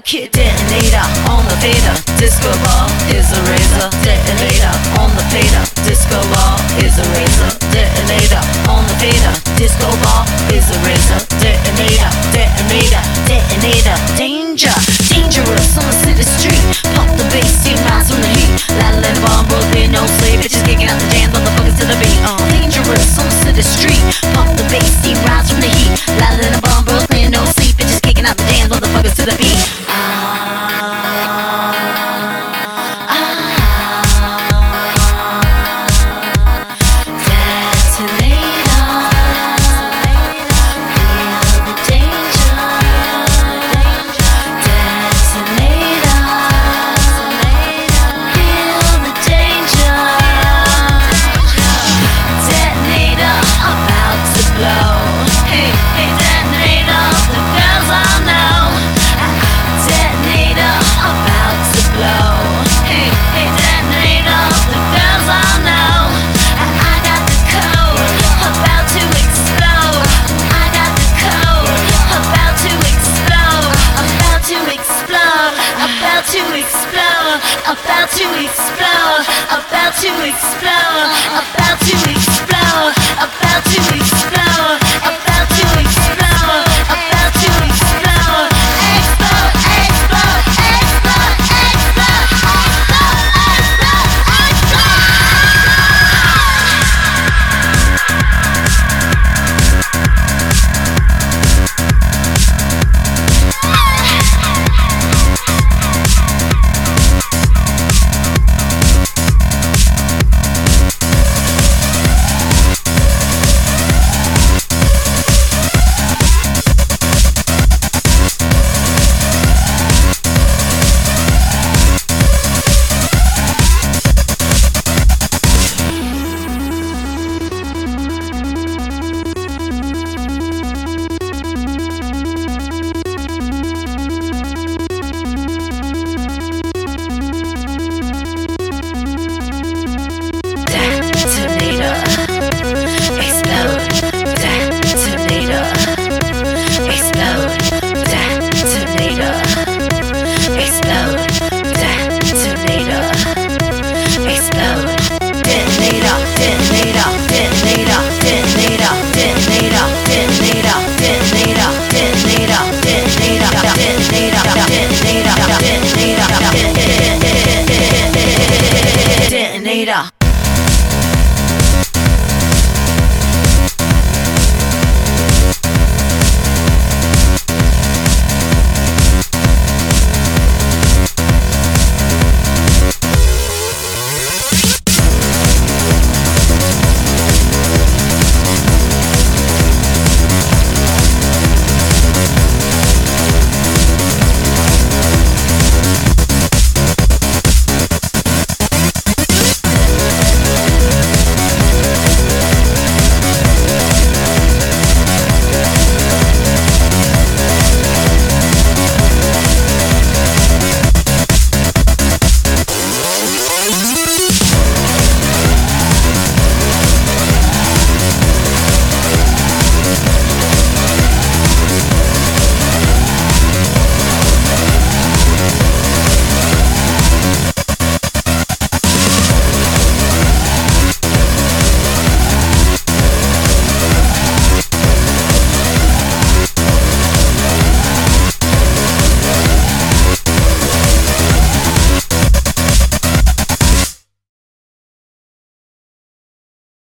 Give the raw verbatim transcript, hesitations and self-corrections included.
kid detonator on the fader. Disco ball is a razor. Detonator on the fader. Disco ball is a razor. Detonator on the fader. Disco ball is a razor. Detonator, detonator, detonator. Danger, dangerous on the city street. Pump the bass, see miles from the heat. Latin bomb, Brooklyn, no slave. Bitches kicking out the jams, motherfuckers to the beat. Uh, dangerous on the city street. Pump the bass, see rise from the heat. Latin bomb, Brooklyn, no sleep. Bitches kicking out the jams, motherfuckers to the beat. About to explode, about to explode, about to explode.